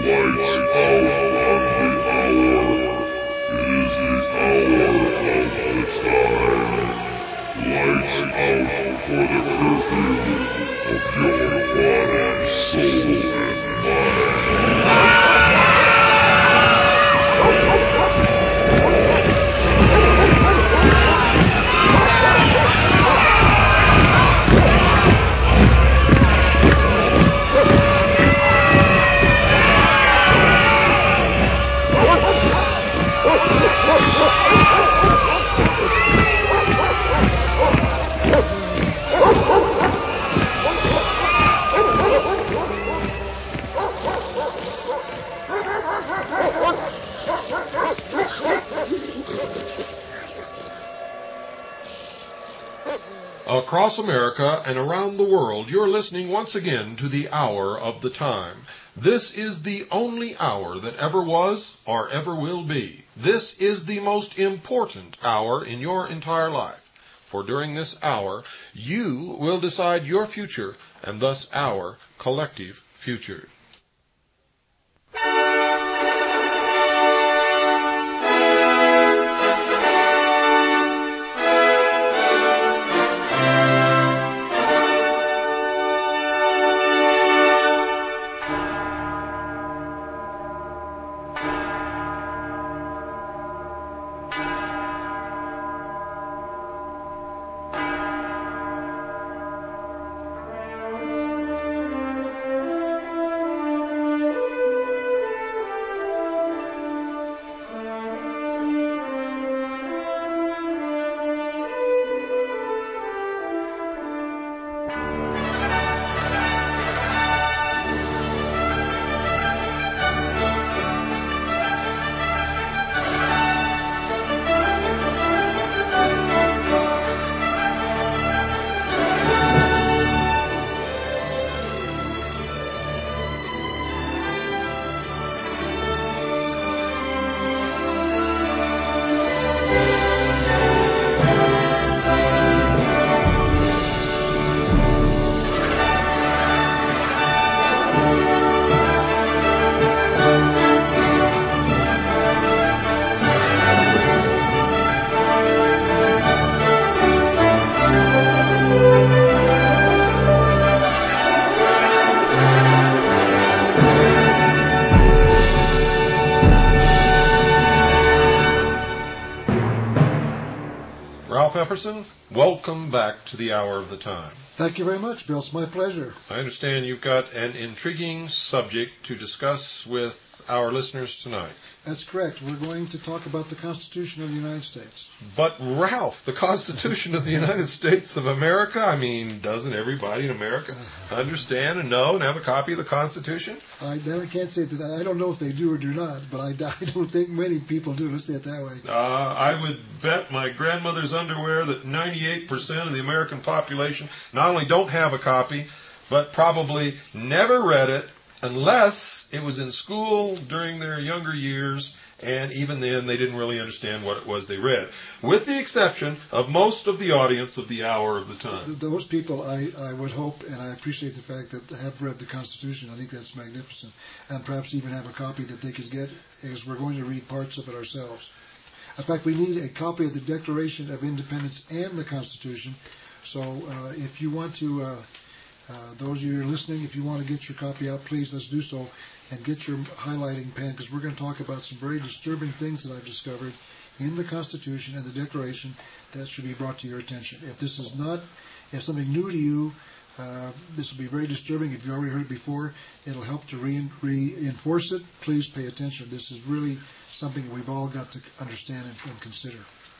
Across America and around the world, you're listening once again to the Hour of the Time. This is the only hour that ever was or ever will be. This is the most important hour in your entire life. For during this hour, you will decide your future and thus our collective future. Epperson, welcome back to the Hour of the Time. Thank you very much, Bill. It's my pleasure. I understand you've got an intriguing subject to discuss with our listeners tonight. That's correct. We're going to talk about the Constitution of the United States. But, Ralph, the Constitution of the United States of America? I mean, doesn't everybody in America understand and know and have a copy of the Constitution? I can't say that. I don't know if they do or do not, but I don't think many people do. Let's say it that way. I would bet my grandmother's underwear that 98% of the American population not only don't have a copy, but probably never read it unless it was in school during their younger years, and even then they didn't really understand what it was they read, with the exception of most of the audience of the Hour of the Time. Those people, I would hope, and I appreciate the fact that they have read the Constitution. I think that's magnificent, and perhaps even have a copy that they could get, as we're going to read parts of it ourselves. In fact, we need a copy of the Declaration of Independence and the Constitution, so if you want to... those of you who are listening, if you want to get your copy out, please, let's do so, and get your highlighting pen, because we're going to talk about some very disturbing things that I've discovered in the Constitution and the Declaration that should be brought to your attention. If this is not, if something new to you, this will be very disturbing. If you've already heard it before, it'll help to reinforce it. Please pay attention. This is really something we've all got to understand and consider.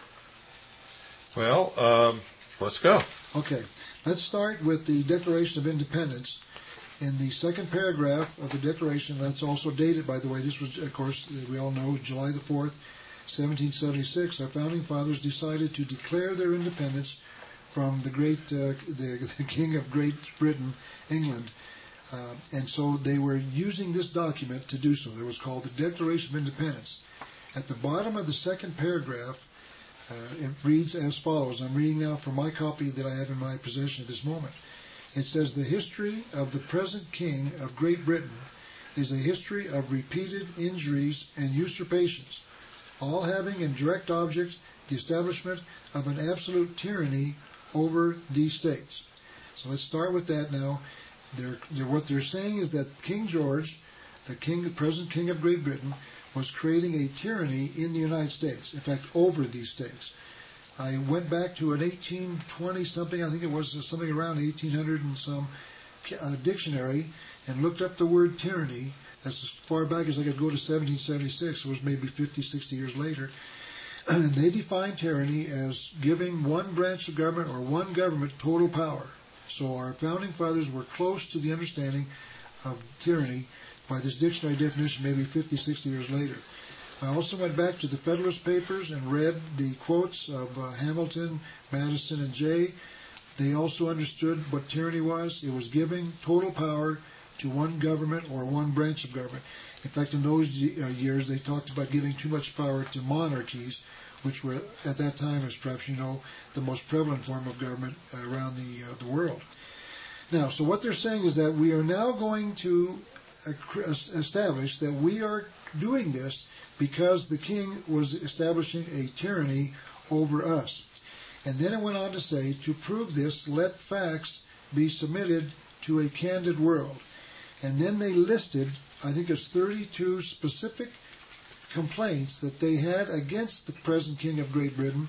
Well, let's go. Okay. Let's start with the Declaration of Independence. In the second paragraph of the Declaration, that's also dated, by the way, this was, of course, we all know, July the 4th, 1776, our founding fathers decided to declare their independence from the King of Great Britain, England. And so they were using this document to do so. It was called the Declaration of Independence. At the bottom of the second paragraph, it reads as follows. I'm reading now from my copy that I have in my possession at this moment. It says, the history of the present King of Great Britain is a history of repeated injuries and usurpations, all having in direct object the establishment of an absolute tyranny over these states. So let's start with that now. What they're saying is that King George, the present king of Great Britain, was creating a tyranny in the United States, in fact, over these states. I went back to an 1820-something, I think it was something around 1800 and some, dictionary, and looked up the word tyranny. That's as far back as I could go to 1776. It was maybe 50, 60 years later. And they defined tyranny as giving one branch of government or one government total power. So our founding fathers were close to the understanding of tyranny by this dictionary definition maybe 50, 60 years later. I also went back to the Federalist Papers and read the quotes of Hamilton, Madison, and Jay. They also understood what tyranny was. It was giving total power to one government or one branch of government. In fact, in those years, they talked about giving too much power to monarchies, which were, at that time, as perhaps you know, the most prevalent form of government around the world. Now, so what they're saying is that we are now going to establish that we are doing this because the king was establishing a tyranny over us. And then it went on to say, to prove this, let facts be submitted to a candid world. And then they listed, I think it's 32 specific complaints that they had against the present king of Great Britain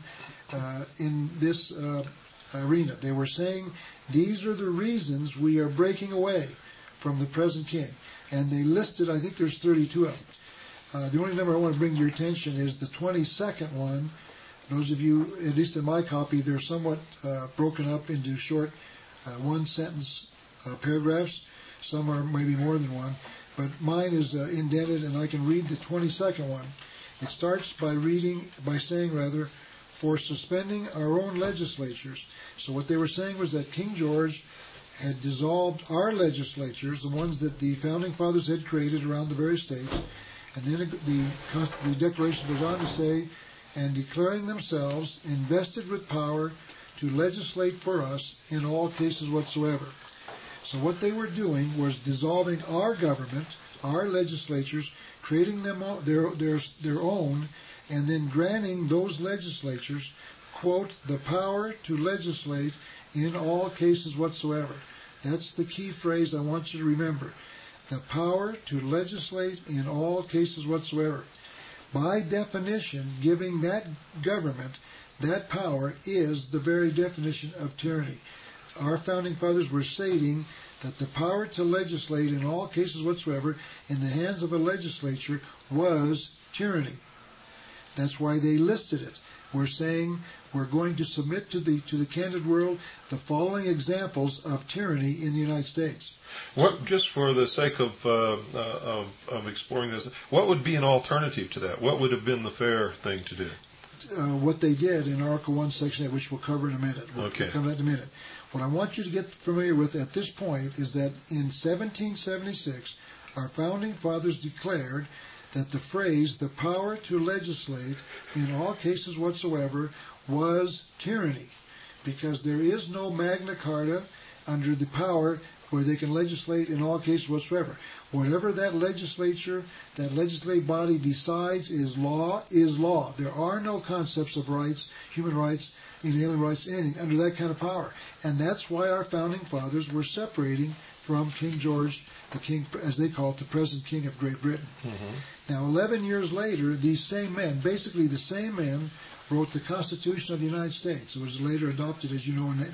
in this arena. They were saying, these are the reasons we are breaking away from the present king. And they listed, I think there's 32 of them. The only number I want to bring to your attention is the 22nd one. Those of you, at least in my copy, they're somewhat broken up into short one-sentence paragraphs. Some are maybe more than one. But mine is indented, and I can read the 22nd one. It starts by saying, for suspending our own legislatures. So what they were saying was that King George had dissolved our legislatures, the ones that the Founding Fathers had created around the various states. And then the Declaration goes on to say, and declaring themselves invested with power to legislate for us in all cases whatsoever. So what they were doing was dissolving our government, our legislatures, creating them their own, and then granting those legislatures, quote, the power to legislate in all cases whatsoever. That's the key phrase I want you to remember. The power to legislate in all cases whatsoever. By definition, giving that government that power is the very definition of tyranny. Our Founding Fathers were stating that the power to legislate in all cases whatsoever in the hands of a legislature was tyranny. That's why they listed it. We're saying we're going to submit to the candid world the following examples of tyranny in the United States. What, just for the sake of exploring this, what would be an alternative to that? What would have been the fair thing to do? What they did in Article 1, Section 8, which we'll cover in a minute. We'll come to that in a minute. What I want you to get familiar with at this point is that in 1776, our Founding Fathers declared that the phrase, the power to legislate in all cases whatsoever, was tyranny. Because there is no Magna Carta under the power where they can legislate in all cases whatsoever. Whatever that legislature, that legislative body decides is law, is law. There are no concepts of rights, human rights, inalienable rights, anything under that kind of power. And that's why our Founding Fathers were separating from King George, the king, as they call it, the present king of Great Britain. Mm-hmm. Now, 11 years later, these same men, basically the same men, wrote the Constitution of the United States. It was later adopted, as you know, in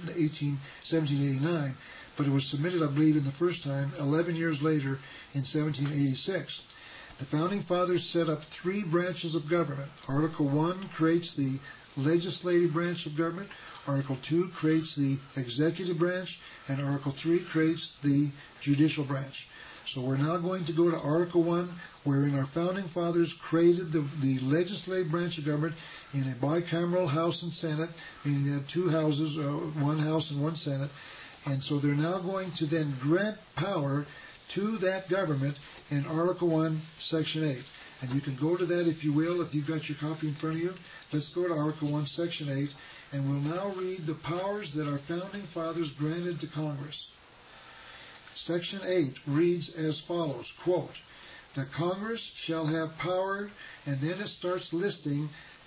1789, but it was submitted, I believe, in the first time 11 years later in 1786. The Founding Fathers set up 3 branches of government. Article 1 creates the legislative branch of government. Article 2 creates the executive branch, and Article 3 creates the judicial branch. So we're now going to go to Article 1, wherein our Founding Fathers created the legislative branch of government in a bicameral House and Senate, meaning they had 2 houses, 1 House and 1 Senate. And so they're now going to then grant power to that government in Article 1, Section 8. And you can go to that if you will, if you've got your copy in front of you. Let's go to Article 1, Section 8, and we'll now read the powers that our Founding Fathers granted to Congress. Section 8 reads as follows, quote, the Congress shall have power, and then it starts listing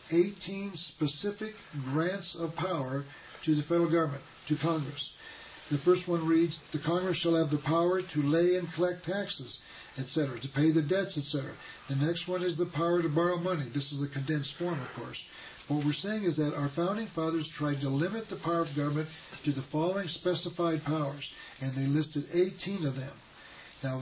18 specific grants of power to the federal government, to Congress. The first one reads, the Congress shall have the power to lay and collect taxes, etc., to pay the debts, etc. The next one is the power to borrow money. This is a condensed form, of course. What we're saying is that our founding fathers tried to limit the power of government to the following specified powers, and they listed 18 of them. Now,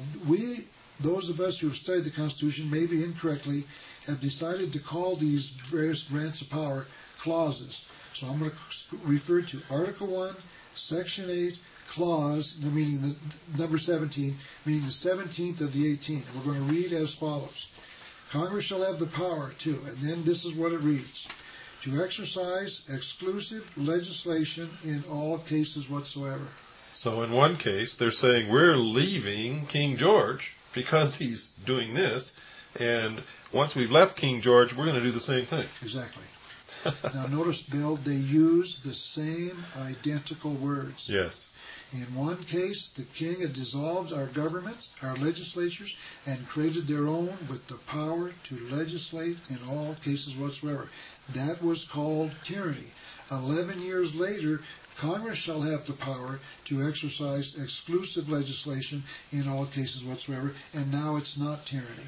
those of us who have studied the Constitution, maybe incorrectly, have decided to call these various grants of power clauses. So I'm going to refer to Article 1, Section 8, clause, meaning the number 17, meaning the 17th of the 18. We're going to read as follows. Congress shall have the power to, and then this is what it reads, to exercise exclusive legislation in all cases whatsoever. So in one case, they're saying we're leaving King George because he's doing this, and once we've left King George, we're going to do the same thing. Exactly. Now notice, Bill, they use the same identical words. Yes. In one case, the king had dissolved our governments, our legislatures, and created their own with the power to legislate in all cases whatsoever. That was called tyranny. 11 years later, Congress shall have the power to exercise exclusive legislation in all cases whatsoever, and now it's not tyranny.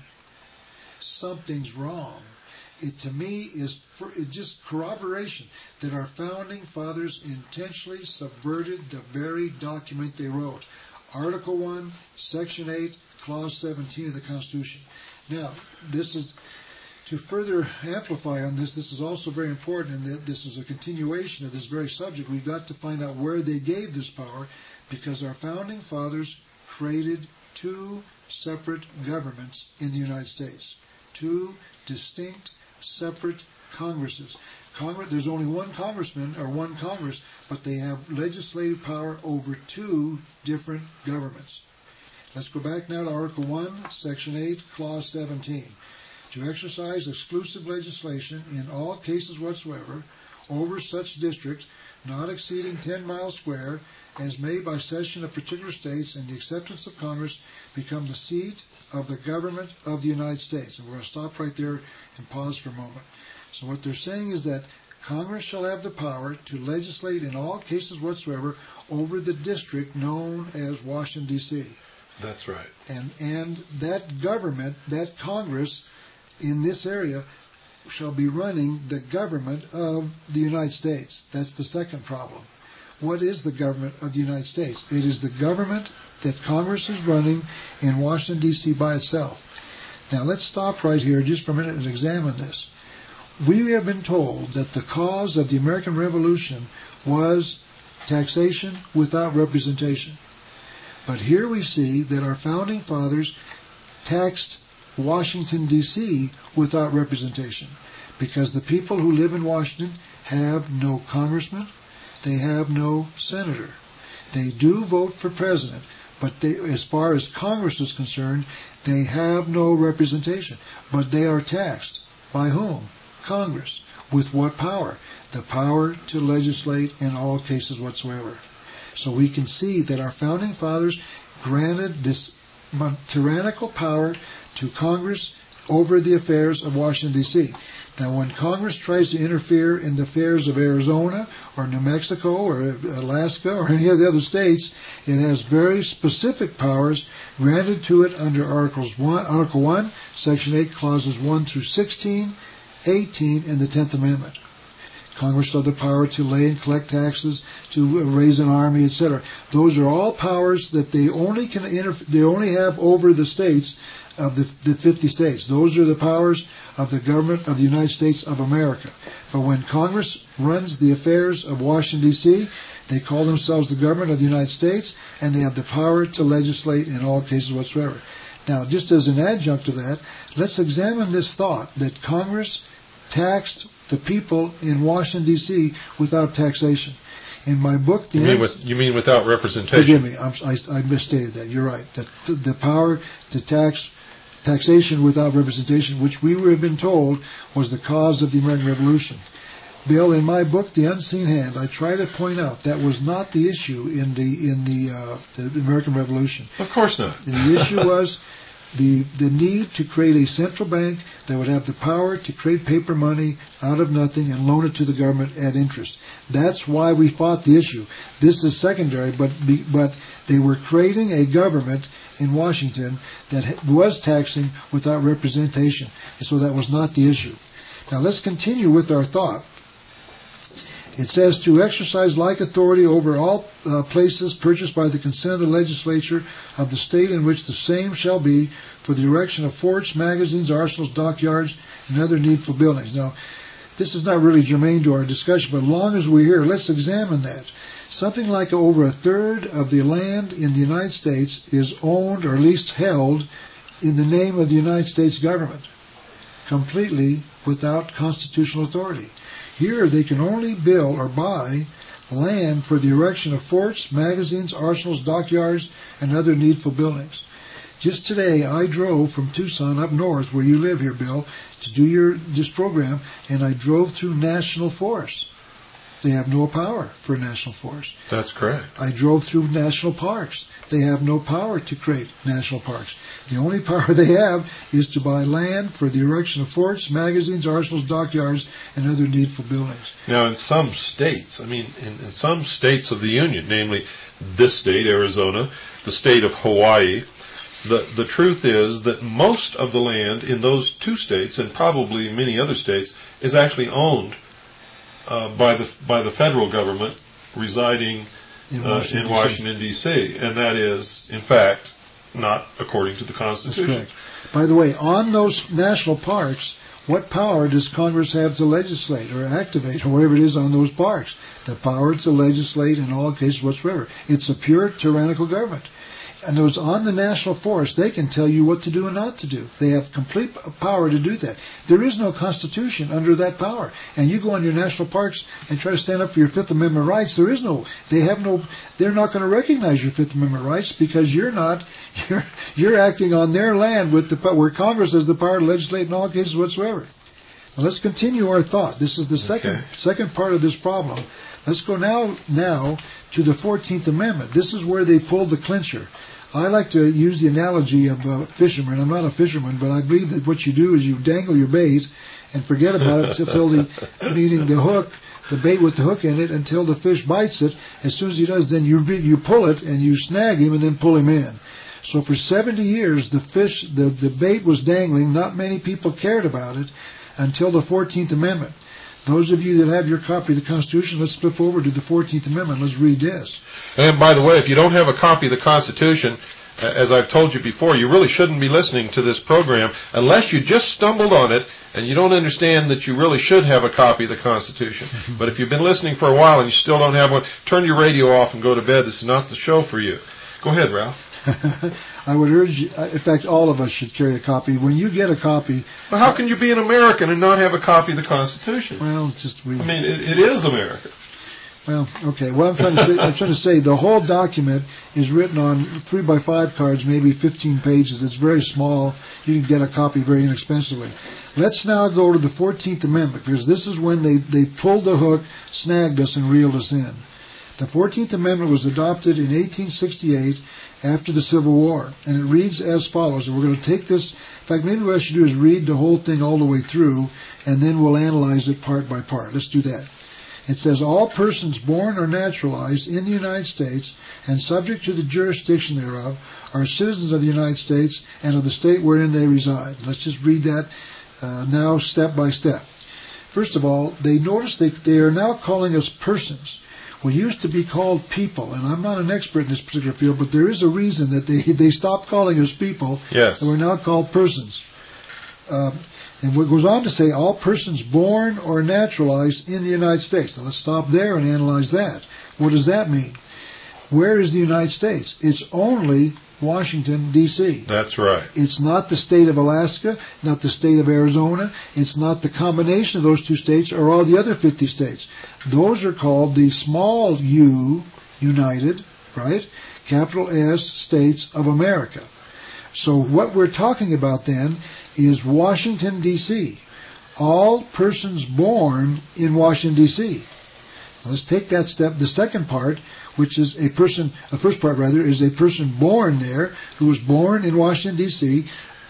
Something's wrong. It, to me, is just corroboration that our founding fathers intentionally subverted the very document they wrote. Article 1, Section 8, Clause 17 of the Constitution. Now, this is, to further amplify on this, this is also very important, and this is a continuation of this very subject. We've got to find out where they gave this power, because our founding fathers created two separate governments in the United States. Two distinct, separate Congresses. There's only one congressman or one Congress, but they have legislative power over two different governments. Let's go back now to Article 1, Section 8, Clause 17. To exercise exclusive legislation in all cases whatsoever over such districts not exceeding 10 miles square as may by cession of particular states and the acceptance of Congress become the seat of the government of the United States. And we're going to stop right there and pause for a moment. So what they're saying is that Congress shall have the power to legislate in all cases whatsoever over the district known as Washington, D.C. That's right. And that government, that Congress in this area, shall be running the government of the United States. That's the second problem. What is the government of the United States? It is the government that Congress is running in Washington, D.C. by itself. Now let's stop right here just for a minute and examine this. We have been told that the cause of the American Revolution was taxation without representation. But here we see that our founding fathers taxed Washington, D.C. without representation, because the people who live in Washington have no congressman, they have no senator. They do vote for president, but as far as Congress is concerned, they have no representation. But they are taxed. By whom? Congress. With what power? The power to legislate in all cases whatsoever. So we can see that our founding fathers granted this tyrannical power to Congress over the affairs of Washington, D.C. Now, when Congress tries to interfere in the affairs of Arizona or New Mexico or Alaska or any of the other states, it has very specific powers granted to it under Article 1, Section 8, Clauses 1 through 16, 18, and the 10th Amendment. Congress shall have the power to lay and collect taxes, to raise an army, etc. Those are all powers that they only have over the states of the 50 states. Those are the powers of the government of the United States of America. But when Congress runs the affairs of Washington, D.C., they call themselves the government of the United States, and they have the power to legislate in all cases whatsoever. Now, just as an adjunct to that, let's examine this thought that Congress taxed the people in Washington, D.C. without taxation. In my book, You mean without representation? Forgive me, I misstated that. You're right. That the power to taxation without representation, which we have been told was the cause of the American Revolution. Bill, in my book, The Unseen Hand, I try to point out that was not the issue in the American Revolution. Of course not. The issue was the need to create a central bank that would have the power to create paper money out of nothing and loan it to the government at interest. That's why we fought the issue. This is secondary, but they were creating a government in Washington that was taxing without representation. And so that was not the issue. Now let's continue with our thought. It says to exercise like authority over all places purchased by the consent of the legislature of the state in which the same shall be for the erection of forts, magazines, arsenals, dockyards, and other needful buildings. Now, this is not really germane to our discussion, but as long as we're here, let's examine that. Something like over a third of the land in the United States is owned or at least held in the name of the United States government, completely without constitutional authority. Here they can only build or buy land for the erection of forts, magazines, arsenals, dockyards, and other needful buildings. Just today I drove from Tucson up north, where you live here, Bill, to do this program, and I drove through national forests. They have no power for a national forest. That's correct. I drove through national parks. They have no power to create national parks. The only power they have is to buy land for the erection of forts, magazines, arsenals, dockyards, and other needful buildings. Now, in some states, in some states of the Union, namely this state, Arizona, the state of Hawaii, the truth is that most of the land in those two states, and probably many other states, is actually owned by the federal government residing in Washington, D.C., and that is, in fact, not according to the Constitution. That's correct. By the way, on those national parks, what power does Congress have to legislate or activate or whatever it is on those parks? The power to legislate in all cases whatsoever. It's a pure tyrannical government. And those on the national forest, they can tell you what to do and not to do. They have complete power to do that. There is no constitution under that power. And you go on your national parks and try to stand up for your Fifth Amendment rights. They're not going to recognize your Fifth Amendment rights because you're acting on their land where Congress has the power to legislate in all cases whatsoever. Now let's continue our thought. This is the second part of this problem. Let's go now to the 14th Amendment. This is where they pulled the clincher. I like to use the analogy of a fisherman. I'm not a fisherman, but I believe that what you do is you dangle your bait and forget about it until meaning the hook, the bait with the hook in it, until the fish bites it. As soon as he does, then you pull it and you snag him and then pull him in. So for 70 years, the bait was dangling. Not many people cared about it until the 14th Amendment. Those of you that have your copy of the Constitution, let's flip over to the 14th Amendment. Let's read this. And by the way, if you don't have a copy of the Constitution, as I've told you before, you really shouldn't be listening to this program unless you just stumbled on it and you don't understand that you really should have a copy of the Constitution. But if you've been listening for a while and you still don't have one, turn your radio off and go to bed. This is not the show for you. Go ahead, Ralph. I would urge you, in fact, all of us should carry a copy. When you get a copy... Well, how can you be an American and not have a copy of the Constitution? Well, it is America. Well, okay. What I'm trying to say, the whole document is written on 3x5 cards, maybe 15 pages. It's very small. You can get a copy very inexpensively. Let's now go to the 14th Amendment, because this is when they pulled the hook, snagged us, and reeled us in. The 14th Amendment was adopted in 1868 after the Civil War, and it reads as follows. And we're going to take this. In fact, maybe what I should do is read the whole thing all the way through, and then we'll analyze it part by part. Let's do that. It says, all persons born or naturalized in the United States and subject to the jurisdiction thereof are citizens of the United States and of the state wherein they reside. Let's just read that now step by step. First of all, they notice they are now calling us persons. We used to be called people, and I'm not an expert in this particular field, but there is a reason that they stopped calling us people. Yes. And we're now called persons. And what goes on to say, all persons born or naturalized in the United States. Now let's stop there and analyze that. What does that mean? Where is the United States? It's only Washington, D.C. That's right. It's not the state of Alaska, not the state of Arizona. It's not the combination of those two states or all the other 50 states. Those are called the small U, United, right? Capital S, States of America. So what we're talking about then is Washington, D.C. all persons born in Washington, D.C. Let's take that step. The second part, which is a person, the first part rather, is a person born there, who was born in Washington, D.C.,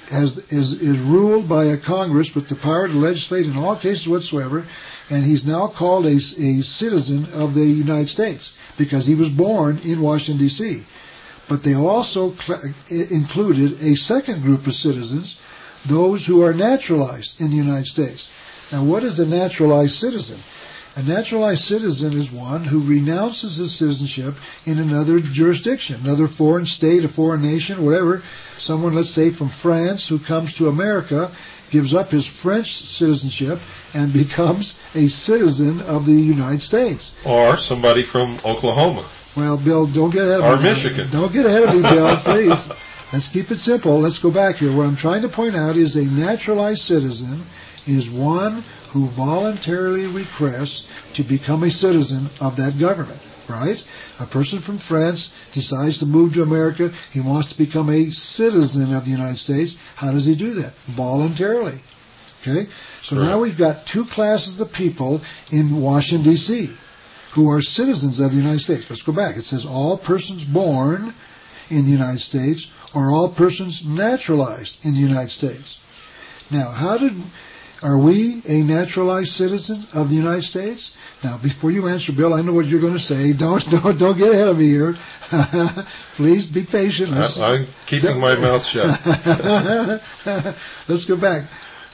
is ruled by a Congress with the power to legislate in all cases whatsoever, and he's now called a citizen of the United States because he was born in Washington, D.C. But they also included a second group of citizens, those who are naturalized in the United States. Now, what is a naturalized citizen? A naturalized citizen is one who renounces his citizenship in another jurisdiction, another foreign state, a foreign nation, whatever. Someone, let's say, from France who comes to America, gives up his French citizenship and becomes a citizen of the United States. Or somebody from Oklahoma. Well, Bill, don't get ahead of me. Or Michigan. Don't get ahead of me, Bill, please. Let's keep it simple. Let's go back here. What I'm trying to point out is a naturalized citizen is one who voluntarily requests to become a citizen of that government, right? A person from France decides to move to America. He wants to become a citizen of the United States. How does he do that? Voluntarily. Okay? So now we've got two classes of people in Washington, D.C., who are citizens of the United States. Let's go back. It says all persons born in the United States or all persons naturalized in the United States. Now, are we a naturalized citizen of the United States? Now, before you answer, Bill, I know what you're going to say. Don't get ahead of me here. Please be patient. I'm keeping my mouth shut. Let's go back.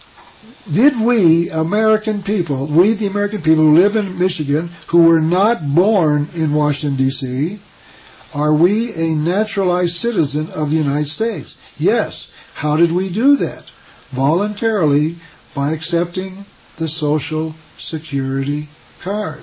Did we, the American people who live in Michigan, who were not born in Washington, D.C., are we a naturalized citizen of the United States? Yes. How did we do that? Voluntarily, by accepting the Social Security card.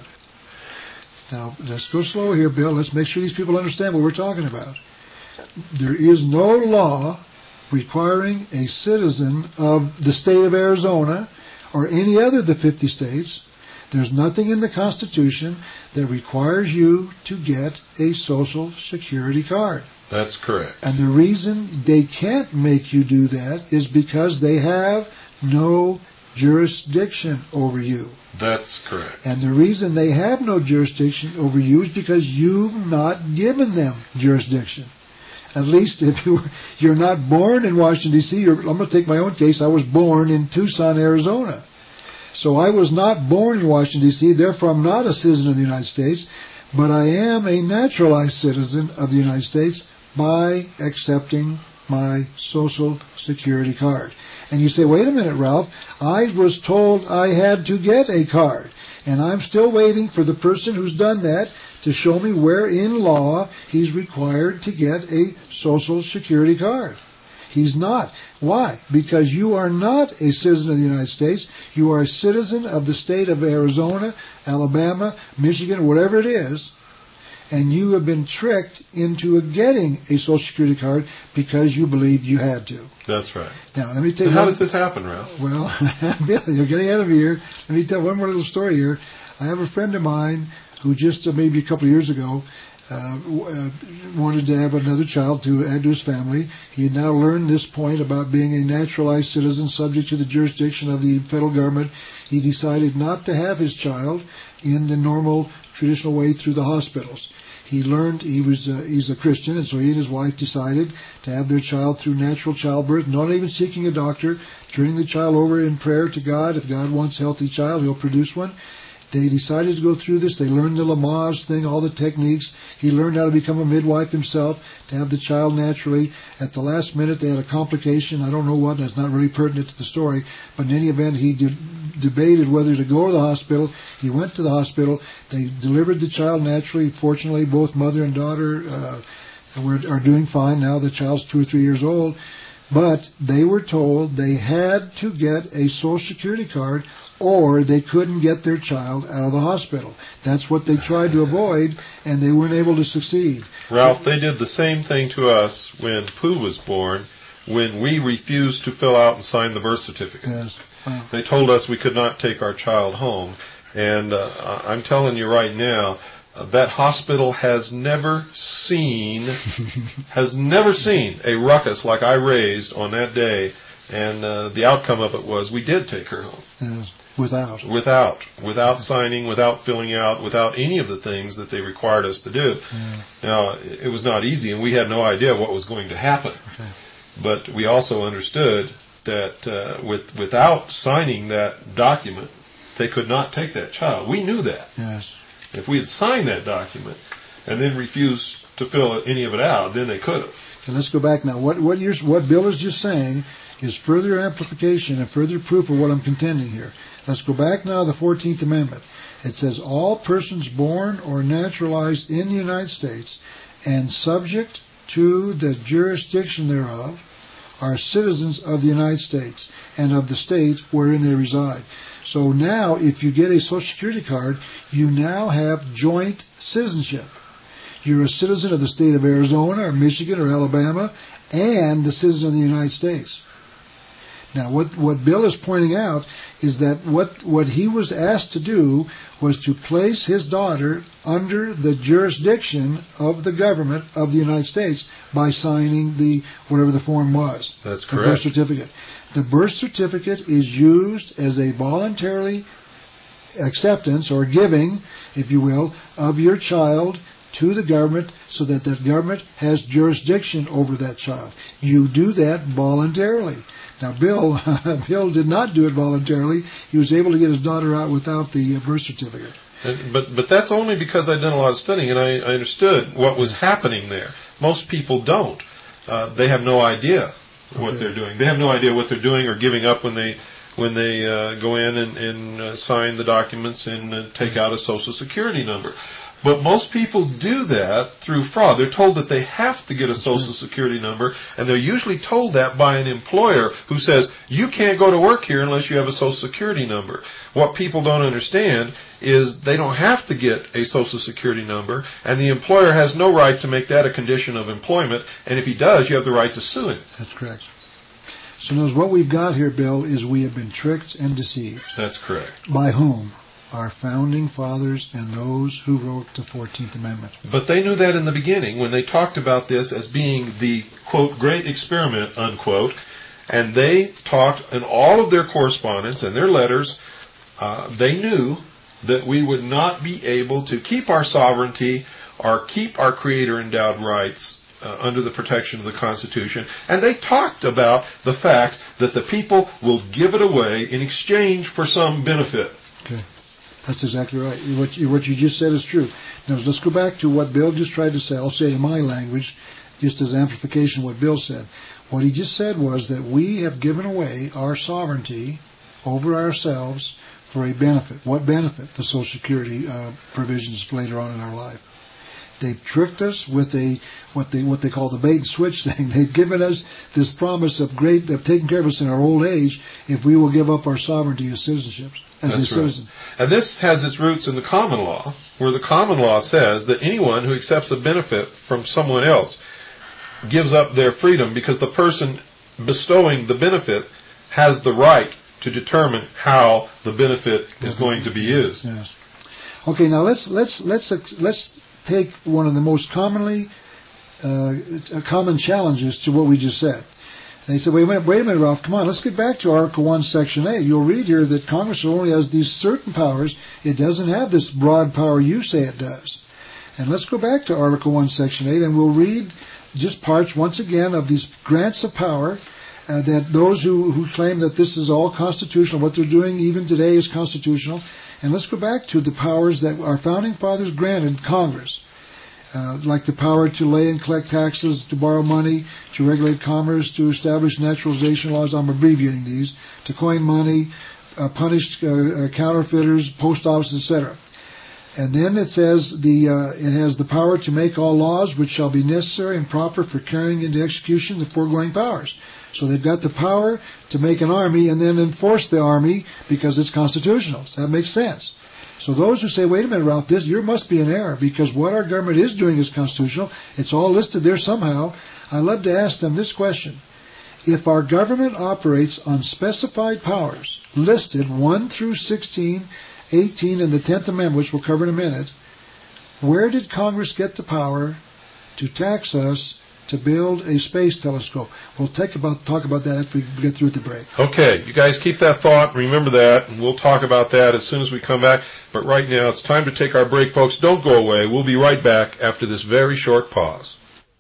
Now, let's go slow here, Bill. Let's make sure these people understand what we're talking about. There is no law requiring a citizen of the state of Arizona or any other of the 50 states. There's nothing in the Constitution that requires you to get a Social Security card. That's correct. And the reason they can't make you do that is because they have no jurisdiction over you. That's correct. And the reason they have no jurisdiction over you is because you've not given them jurisdiction. At least if you're not born in Washington, D.C., I'm going to take my own case. I was born in Tucson, Arizona. So I was not born in Washington, D.C., therefore I'm not a citizen of the United States, but I am a naturalized citizen of the United States by accepting my Social Security card. And you say, wait a minute, Ralph, I was told I had to get a card, and I'm still waiting for the person who's done that to show me where in law he's required to get a Social Security card. He's not. Why? Because you are not a citizen of the United States. You are a citizen of the state of Arizona, Alabama, Michigan, whatever it is, and you have been tricked into getting a Social Security card because you believed you had to. That's right. Now, let me tell you. How does this happen, Ralph? Well, you're getting out of here. Let me tell one more little story here. I have a friend of mine who just maybe a couple of years ago wanted to have another child to add to his family. He had now learned this point about being a naturalized citizen subject to the jurisdiction of the federal government. He decided not to have his child in the normal, traditional way through the hospitals. He learned he's a Christian, and so he and his wife decided to have their child through natural childbirth, not even seeking a doctor, turning the child over in prayer to God. If God wants a healthy child, He'll produce one. They decided to go through this. They learned the Lamaze thing, all the techniques. He learned how to become a midwife himself, to have the child naturally. At the last minute, they had a complication. I don't know what, and it's not really pertinent to the story. But in any event, he debated whether to go to the hospital. He went to the hospital. They delivered the child naturally. Fortunately, both mother and daughter are doing fine now. The child's 2 or 3 years old. But they were told they had to get a Social Security card or they couldn't get their child out of the hospital. That's what they tried to avoid, and they weren't able to succeed. Ralph, they did the same thing to us when Pooh was born, when we refused to fill out and sign the birth certificate. Yes. Wow. They told us we could not take our child home. And I'm telling you right now, that hospital has never seen a ruckus like I raised on that day And the outcome of it was we did take her home. Yes. Without signing, without filling out, without any of the things that they required us to do. Yeah. Now, it was not easy, and we had no idea what was going to happen. Okay. But we also understood that without signing that document, they could not take that child. We knew that. Yes. If we had signed that document and then refused to fill any of it out, then they could have. Okay, let's go back now. What Bill is just saying is further amplification and further proof of what I'm contending here. Let's go back now to the 14th Amendment. It says, all persons born or naturalized in the United States and subject to the jurisdiction thereof are citizens of the United States and of the state wherein they reside. So now, if you get a Social Security card, you now have joint citizenship. You're a citizen of the state of Arizona or Michigan or Alabama and the citizen of the United States. Now, what Bill is pointing out is that what he was asked to do was to place his daughter under the jurisdiction of the government of the United States by signing whatever the form was. That's correct. The birth certificate. The birth certificate is used as a voluntary acceptance or giving, if you will, of your child to the government so that that government has jurisdiction over that child. You do that voluntarily. Now, Bill did not do it voluntarily. He was able to get his daughter out without the birth certificate. But that's only because I'd done a lot of studying and I understood what was happening there. Most people don't. They have no idea what they're doing. They have no idea what they're doing or giving up when they go in and sign the documents and take out a Social Security number. But most people do that through fraud. They're told that they have to get a Social Security number, and they're usually told that by an employer who says, you can't go to work here unless you have a Social Security number. What people don't understand is they don't have to get a Social Security number, and the employer has no right to make that a condition of employment, and if he does, you have the right to sue him. That's correct. So notice what we've got here, Bill, is we have been tricked and deceived. That's correct. By whom? Our founding fathers and those who wrote the 14th Amendment. But they knew that in the beginning when they talked about this as being the, quote, great experiment, unquote, and they talked in all of their correspondence and their letters, they knew that we would not be able to keep our sovereignty or keep our Creator-endowed rights under the protection of the Constitution. And they talked about the fact that the people will give it away in exchange for some benefit. Okay. That's exactly right. What you just said is true. Now, let's go back to what Bill just tried to say. I'll say it in my language, just as amplification of what Bill said. What he just said was that we have given away our sovereignty over ourselves for a benefit. What benefit? The Social Security provisions later on in our life. They've tricked us with what they call the bait and switch thing. They've given us this promise of taking care of us in our old age if we will give up our sovereignty as citizenship. That's a citizen. Right. And this has its roots in the common law, where the common law says that anyone who accepts a benefit from someone else gives up their freedom because the person bestowing the benefit has the right to determine how the benefit is going to be used. Yes. Okay, now let's take one of the most common challenges to what we just said. They said, wait a minute, Ralph, come on, let's get back to Article 1, Section 8. You'll read here that Congress only has these certain powers. It doesn't have this broad power you say it does. And let's go back to Article 1, Section 8, and we'll read just parts, once again, of these grants of power that those who claim that this is all constitutional, what they're doing even today is constitutional. And let's go back to the powers that our Founding Fathers granted Congress. Like the power to lay and collect taxes, to borrow money, to regulate commerce, to establish naturalization laws, I'm abbreviating these, to coin money, punish counterfeiters, post offices, etc. And then it says it has the power to make all laws which shall be necessary and proper for carrying into execution the foregoing powers. So they've got the power to make an army and then enforce the army because it's constitutional. So that makes sense. So those who say, wait a minute, Ralph, you must be in error because what our government is doing is constitutional. It's all listed there somehow. I love to ask them this question. If our government operates on specified powers, listed 1 through 16, 18, and the 10th Amendment, which we'll cover in a minute, where did Congress get the power to tax us to build a space telescope. We'll talk about that after we get through at the break. Okay, you guys keep that thought, remember that, and we'll talk about that as soon as we come back. But right now, it's time to take our break, folks. Don't go away. We'll be right back after this very short pause.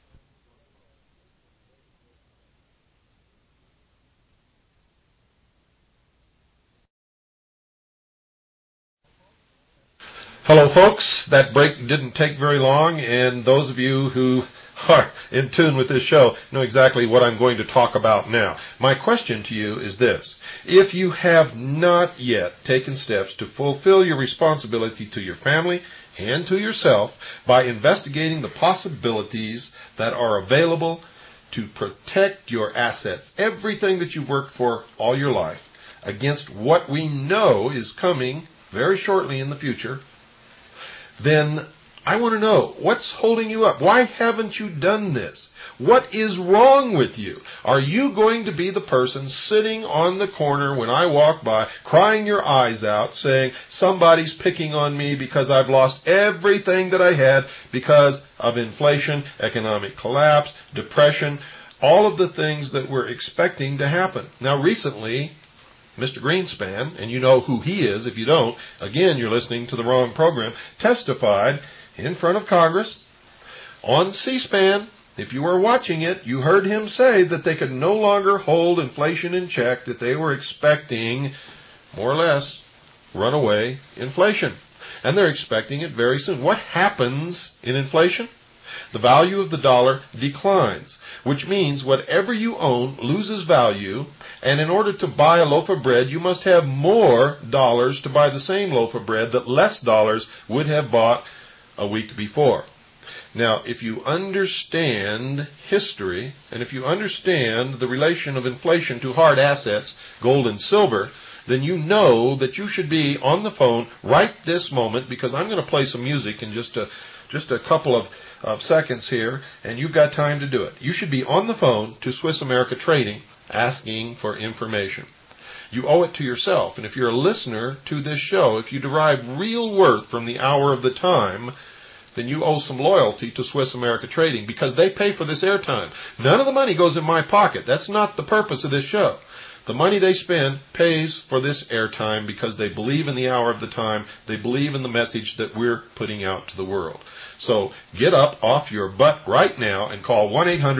Hello, folks. That break didn't take very long, and those of you who are in tune with this show know exactly what I'm going to talk about now. My question to you is this. If you have not yet taken steps to fulfill your responsibility to your family and to yourself by investigating the possibilities that are available to protect your assets, everything that you've worked for all your life, against what we know is coming very shortly in the future, then I want to know, what's holding you up? Why haven't you done this? What is wrong with you? Are you going to be the person sitting on the corner when I walk by, crying your eyes out, saying, somebody's picking on me because I've lost everything that I had because of inflation, economic collapse, depression, all of the things that we're expecting to happen? Now, recently, Mr. Greenspan, and you know who he is. If you don't, again, you're listening to the wrong program, testified in front of Congress on C-SPAN. If you were watching it, you heard him say that they could no longer hold inflation in check, that they were expecting, more or less, runaway inflation. And they're expecting it very soon. What happens in inflation? The value of the dollar declines, which means whatever you own loses value, and in order to buy a loaf of bread, you must have more dollars to buy the same loaf of bread that less dollars would have bought a week before. Now, if you understand history, and if you understand the relation of inflation to hard assets, gold and silver, then you know that you should be on the phone right this moment, because I'm going to play some music in just a couple of seconds here, and you've got time to do it. You should be on the phone to Swiss America Trading asking for information. You owe it to yourself, and if you're a listener to this show, if you derive real worth from the hour of the time, then you owe some loyalty to Swiss America Trading, because they pay for this airtime. None of the money goes in my pocket. That's not the purpose of this show. The money they spend pays for this airtime because they believe in the hour of the time. They believe in the message that we're putting out to the world. So get up off your butt right now and call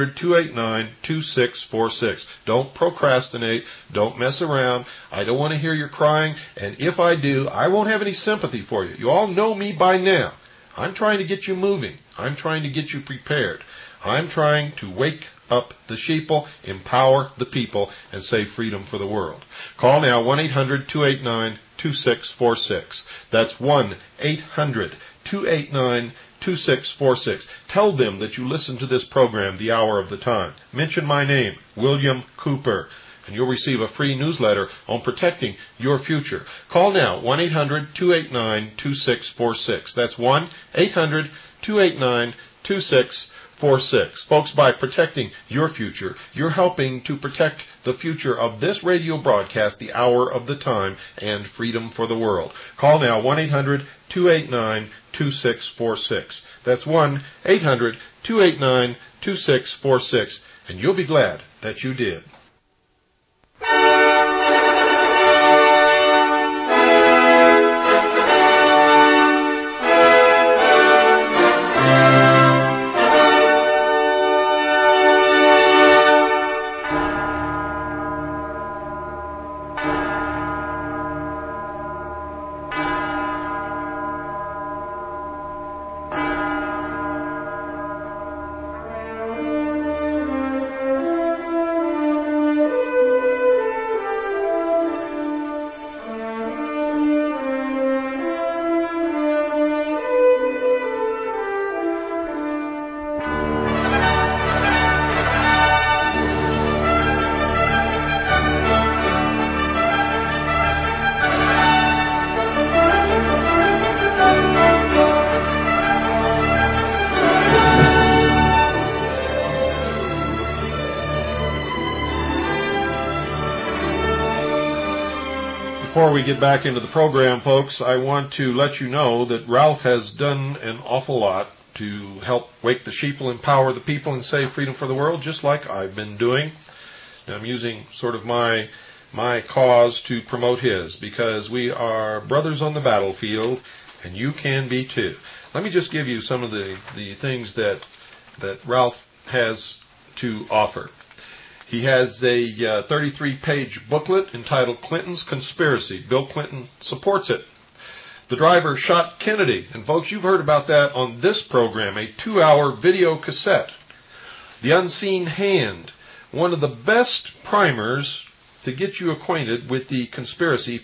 1-800-289-2646. Don't procrastinate. Don't mess around. I don't want to hear you crying. And if I do, I won't have any sympathy for you. You all know me by now. I'm trying to get you moving. I'm trying to get you prepared. I'm trying to wake up the sheeple, empower the people, and save freedom for the world. Call now 1-800-289-2646. That's 1-800-289-2646. Tell them that you listen to this program, The Hour of the Time. Mention my name, William Cooper, and you'll receive a free newsletter on protecting your future. Call now, 1-800-289-2646. That's 1-800-289-2646. Folks, by protecting your future, you're helping to protect the future of this radio broadcast, The Hour of the Time, and freedom for the world. Call now, 1-800-289-2646. That's 1-800-289-2646, and you'll be glad that you did. Before we get back into the program, folks, I want to let you know that Ralph has done an awful lot to help wake the sheeple, empower the people, and save freedom for the world, just like I've been doing. And I'm using sort of my cause to promote his, because we are brothers on the battlefield, and you can be too. Let me just give you some of the things that Ralph has to offer. He has a 33-page booklet entitled Clinton's Conspiracy. Bill Clinton supports it. The driver shot Kennedy. And folks, you've heard about that on this program, a 2-hour video cassette. The Unseen Hand, one of the best primers to get you acquainted with the conspiracy.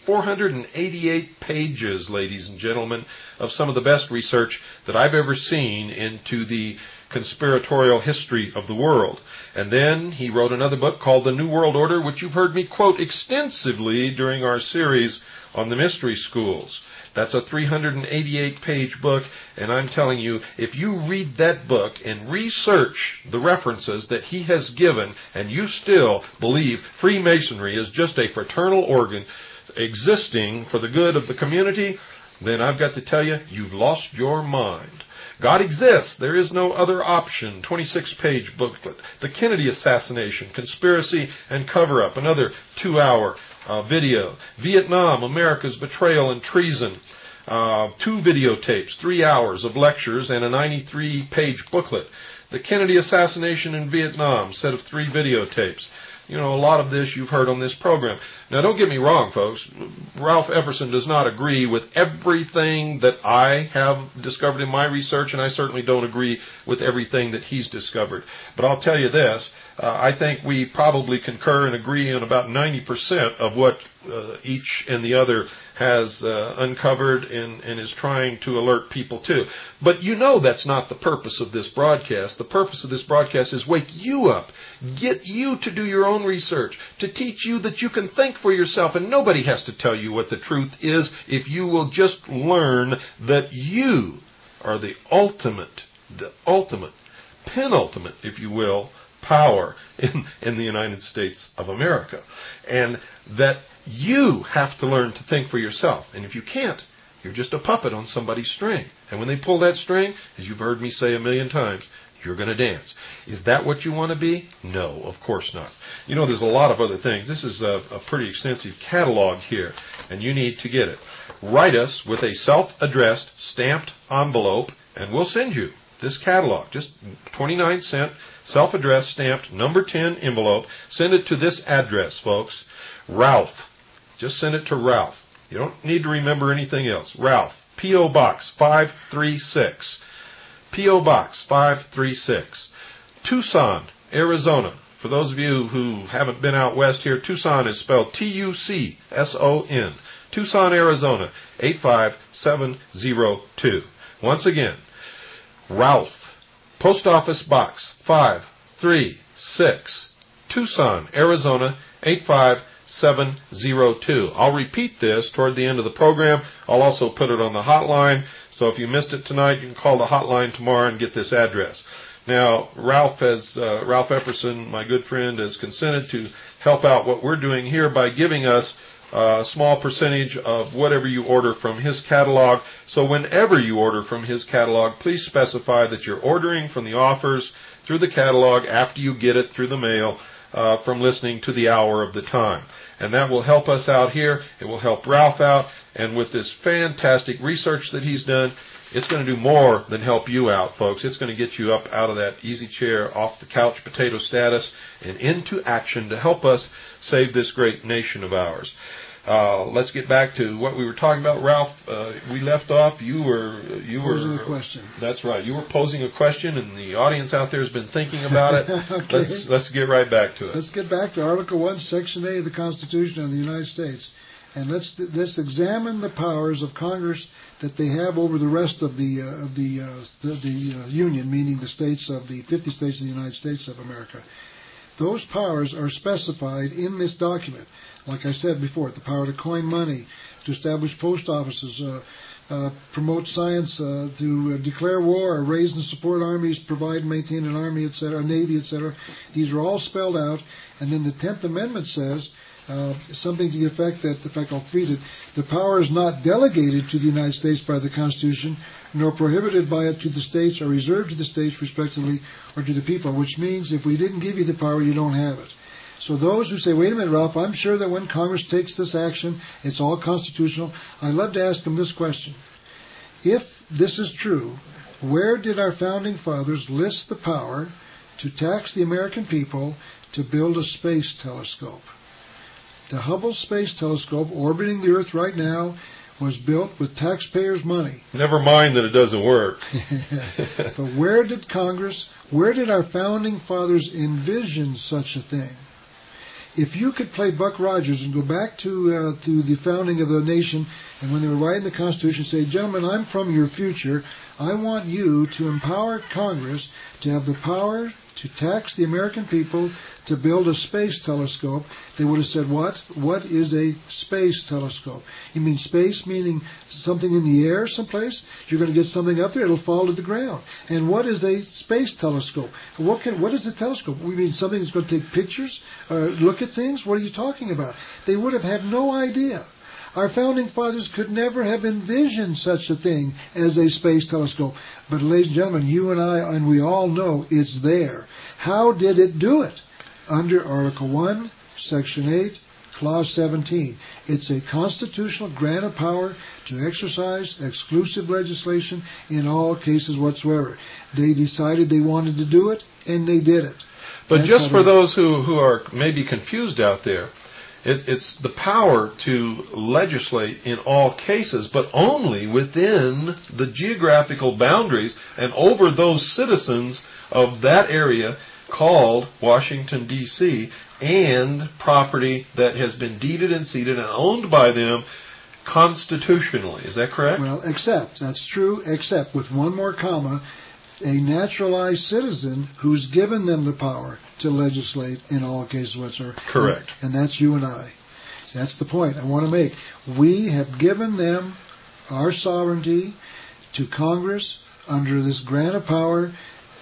488 pages, ladies and gentlemen, of some of the best research that I've ever seen into the conspiratorial history of the world. And then he wrote another book called The New World Order, which you've heard me quote extensively during our series on the mystery schools. That's a 388-page book, and I'm telling you, if you read that book and research the references that he has given, and you still believe Freemasonry is just a fraternal organ existing for the good of the community, then I've got to tell you, you've lost your mind. God exists. There is no other option. 26-page booklet. The Kennedy assassination, conspiracy and cover-up. Another 2-hour video. Vietnam, America's betrayal and treason. 2 videotapes, 3 hours of lectures, and a 93-page booklet. The Kennedy assassination in Vietnam, set of 3 videotapes. You know, a lot of this you've heard on this program. Now, don't get me wrong, folks. Ralph Epperson does not agree with everything that I have discovered in my research, and I certainly don't agree with everything that he's discovered. But I'll tell you this. I think we probably concur and agree on about 90% of what each and the other has uncovered and is trying to alert people to. But you know that's not the purpose of this broadcast. The purpose of this broadcast is wake you up, get you to do your own research, to teach you that you can think for yourself, and nobody has to tell you what the truth is if you will just learn that you are the ultimate, penultimate, if you will, power in the United States of America. And that you have to learn to think for yourself. And if you can't, you're just a puppet on somebody's string. And when they pull that string, as you've heard me say a million times, you're going to dance. Is that what you want to be? No, of course not. You know, there's a lot of other things. This is a pretty extensive catalog here, and you need to get it. Write us with a self-addressed stamped envelope, and we'll send you this catalog, just 29-cent, self-addressed, stamped, number 10 envelope. Send it to this address, folks. Ralph. Just send it to Ralph. You don't need to remember anything else. Ralph, P.O. Box 536. P.O. Box 536. Tucson, Arizona. For those of you who haven't been out west here, Tucson is spelled T-U-C-S-O-N. Tucson, Arizona, 85702. Once again, Ralph, Post Office Box 536, Tucson, Arizona, 85702. I'll repeat this toward the end of the program. I'll also put it on the hotline, so if you missed it tonight, you can call the hotline tomorrow and get this address. Now, Ralph Epperson, my good friend, has consented to help out what we're doing here by giving us a small percentage of whatever you order from his catalog. So whenever you order from his catalog, please specify that you're ordering from the offers through the catalog after you get it through the mail from listening to the Hour of the Time. And that will help us out here. It will help Ralph out. And with this fantastic research that he's done, it's going to do more than help you out, folks. It's going to get you up out of that easy chair, off the couch potato status, and into action to help us save this great nation of ours. Let's get back to what we were talking about, Ralph. We left off. You were posing a question. That's right. You were posing a question, and the audience out there has been thinking about it. Okay. Let's get right back to it. Let's get back to Article 1, Section A of the Constitution of the United States, and let's examine the powers of Congress that they have over the rest of the Union, meaning the states of the 50 states of the United States of America. Those powers are specified in this document. Like I said before, the power to coin money, to establish post offices, promote science, to declare war, raise and support armies, provide and maintain an army, etc., a navy, etc. These are all spelled out. And then the 10th Amendment says something to the effect that, in fact, I'll read it, the power is not delegated to the United States by the Constitution, nor prohibited by it to the states or reserved to the states respectively or to the people, which means if we didn't give you the power, you don't have it. So those who say, wait a minute, Ralph, I'm sure that when Congress takes this action, it's all constitutional. I'd love to ask them this question. If this is true, where did our founding fathers list the power to tax the American people to build a space telescope? The Hubble Space Telescope, orbiting the Earth right now, was built with taxpayers' money. Never mind that it doesn't work. But where did our founding fathers envision such a thing? If you could play Buck Rogers and go back to the founding of the nation, and when they were writing the Constitution, say, gentlemen, I'm from your future. I want you to empower Congress to have the power to tax the American people to build a space telescope. They would have said, what? What is a space telescope? You mean space meaning something in the air someplace? You're going to get something up there, it'll fall to the ground. And what is a space telescope? What is a telescope? We mean something that's going to take pictures, look at things? What are you talking about? They would have had no idea. Our founding fathers could never have envisioned such a thing as a space telescope. But ladies and gentlemen, you and I, and we all know it's there. How did it do it? Under Article 1, Section 8, Clause 17. It's a constitutional grant of power to exercise exclusive legislation in all cases whatsoever. They decided they wanted to do it, and they did it. But that's just for those who are maybe confused out there, it's the power to legislate in all cases, but only within the geographical boundaries and over those citizens of that area called Washington, D.C., and property that has been deeded and ceded and owned by them constitutionally. Is that correct? Well, except, that's true, except with one more comma, a naturalized citizen who's given them the power to legislate in all cases whatsoever. Correct. And that's you and I. That's the point I want to make. We have given them our sovereignty to Congress under this grant of power.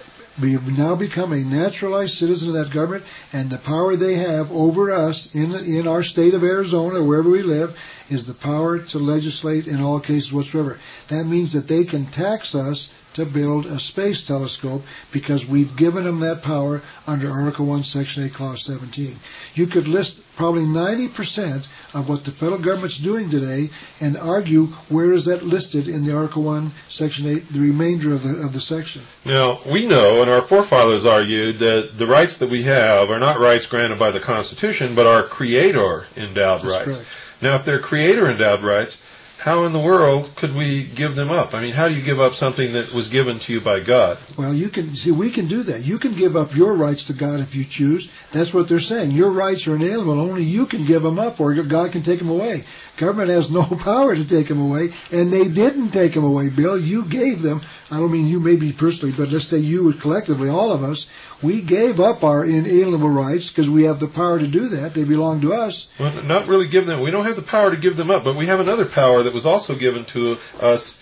We have now become a naturalized citizen of that government, and the power they have over us in our state of Arizona or wherever we live is the power to legislate in all cases whatsoever. That means that they can tax us to build a space telescope because we've given them that power under Article 1, Section 8, Clause 17. You could list probably 90% of what the federal government's doing today and argue where is that listed in the Article 1, Section 8, the remainder of the section. Now, we know, and our forefathers argued, that the rights that we have are not rights granted by the Constitution, but our Creator-endowed rights. Correct. Now, if they're Creator-endowed rights, how in the world could we give them up? I mean, how do you give up something that was given to you by God? Well, we can do that. You can give up your rights to God if you choose. That's what they're saying. Your rights are inalienable. Only you can give them up, or God can take them away. Government has no power to take them away, and they didn't take them away, Bill. You gave them. I don't mean you maybe personally, but let's say you collectively, all of us, we gave up our inalienable rights because we have the power to do that. They belong to us. Well, not really give them. We don't have the power to give them up, but we have another power that was also given to us,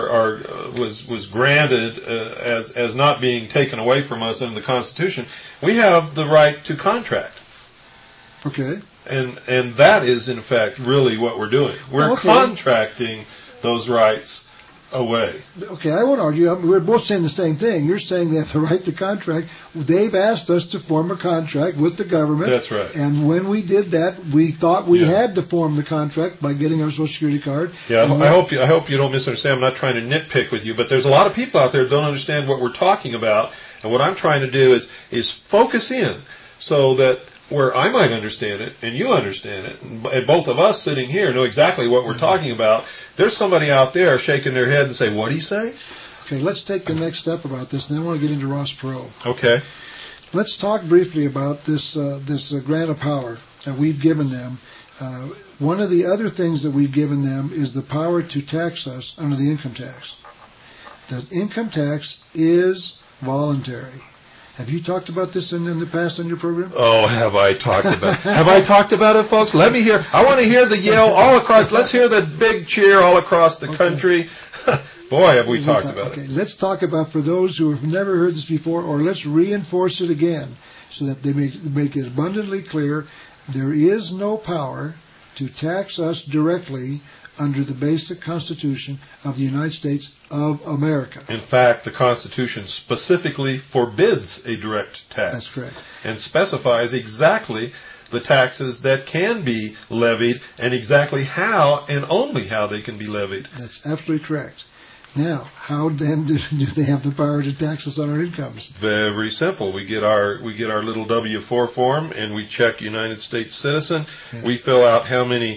was granted as not being taken away from us in the Constitution. We have the right to contract. Okay. And that is, in fact, really what we're doing. We're contracting those rights away. Okay, I won't argue. We're both saying the same thing. You're saying they have the right to contract. They've asked us to form a contract with the government. That's right. And when we did that, we thought we had to form the contract by getting our Social Security card. Yeah, I hope you don't misunderstand. I'm not trying to nitpick with you, but there's a lot of people out there that don't understand what we're talking about. And what I'm trying to do is focus in so that where I might understand it, and you understand it, and both of us sitting here know exactly what we're talking about, there's somebody out there shaking their head and say, what did he say? Okay, let's take the next step about this, and then I want to get into Ross Perot. Okay. Let's talk briefly about this grant of power that we've given them. One of the other things that we've given them is the power to tax us under the income tax. The income tax is voluntary. Have you talked about this in the past on your program? Oh, have I talked about it? Have I talked about it, folks? Let me hear. I want to hear the yell all across. Let's hear the big cheer all across the country. Boy, have we talked about it. Let's talk about, for those who have never heard this before, or let's reinforce it again so that they make it abundantly clear, there is no power to tax us directly under the basic Constitution of the United States of America. In fact, the Constitution specifically forbids a direct tax. That's correct. And specifies exactly the taxes that can be levied and exactly how and only how they can be levied. That's absolutely correct. Now, how then do they have the power to tax us on our incomes? Very simple. We get our little W-4 form and we check United States citizen. Yeah. We fill out how many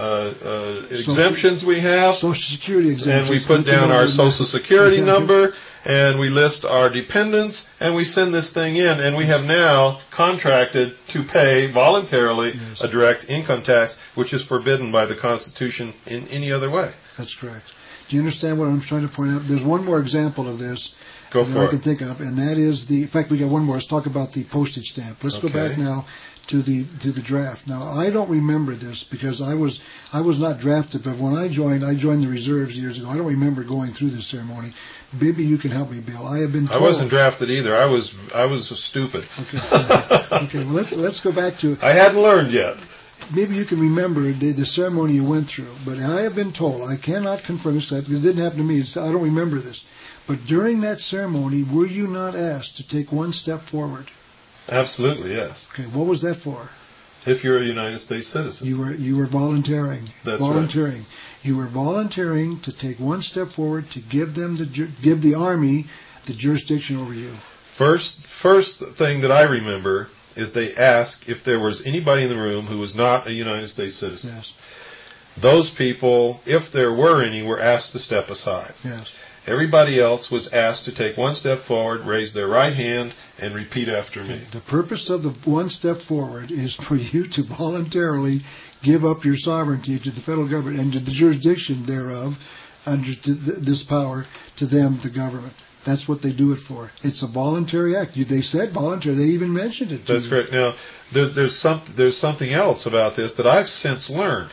exemptions we have. Social Security exemptions. And we put down our Social Security number and we list our dependents and we send this thing in, and we have now contracted to pay voluntarily a direct income tax, which is forbidden by the Constitution in any other way. That's correct. Do you understand what I'm trying to point out? There's one more example of this that I can think of, and that is in fact, we got one more. Let's talk about the postage stamp. Let's go back now to the draft. Now, I don't remember this because I was not drafted, but when I joined the reserves years ago. I don't remember going through this ceremony. Maybe you can help me, Bill. I have been told. I wasn't drafted either. I was stupid. Okay. Okay. Well, let's go back to. I hadn't learned yet. Maybe you can remember the ceremony you went through, but I have been told, I cannot confirm this because it didn't happen to me, I don't remember this, but during that ceremony, were you not asked to take one step forward? Absolutely, yes. Okay, what was that for? If you're a United States citizen. You were volunteering. That's volunteering. Right. You were volunteering to take one step forward to give the Army the jurisdiction over you. First thing that I remember is they asked if there was anybody in the room who was not a United States citizen. Yes. Those people, if there were any, were asked to step aside. Yes. Everybody else was asked to take one step forward, raise their right hand, and repeat after me. The purpose of the one step forward is for you to voluntarily give up your sovereignty to the federal government and to the jurisdiction thereof under this power to them, the government. That's what they do it for. It's a voluntary act. They said voluntary. They even mentioned it. That's correct. Now, there's something else about this that I've since learned.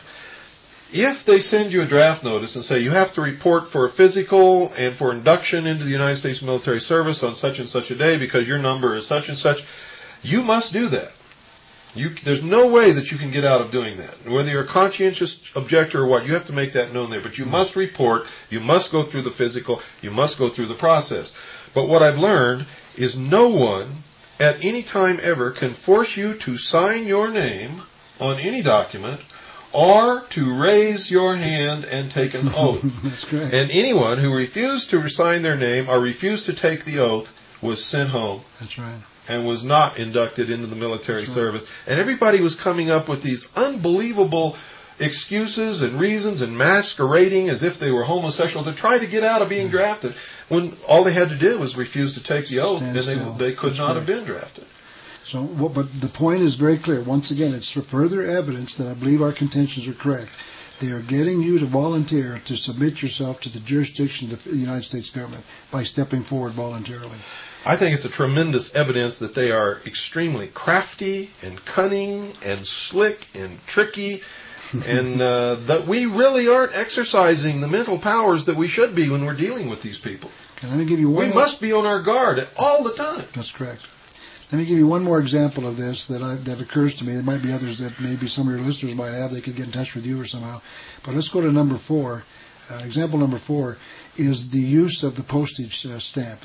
If they send you a draft notice and say you have to report for a physical and for induction into the United States military service on such and such a day because your number is such and such, you must do that. There's no way that you can get out of doing that. Whether you're a conscientious objector or what, you have to make that known there. But you must report, you must go through the physical, you must go through the process. But what I've learned is no one at any time ever can force you to sign your name on any document or to raise your hand and take an oath. That's correct. And anyone who refused to sign their name or refused to take the oath was sent home. That's right. And was not inducted into the military service. And everybody was coming up with these unbelievable excuses and reasons and masquerading as if they were homosexual to try to get out of being drafted, when all they had to do was refuse to take the oath, and they could not have been drafted. So, but the point is very clear. Once again, it's for further evidence that I believe our contentions are correct. They are getting you to volunteer to submit yourself to the jurisdiction of the United States government by stepping forward voluntarily. I think it's a tremendous evidence that they are extremely crafty and cunning and slick and tricky, and that we really aren't exercising the mental powers that we should be when we're dealing with these people. Let me give you one. We must be on our guard all the time. That's correct. Let me give you one more example of this that occurs to me. There might be others that maybe some of your listeners might have. They could get in touch with you or somehow. But let's go to number 4. Example number 4 is the use of the postage stamp.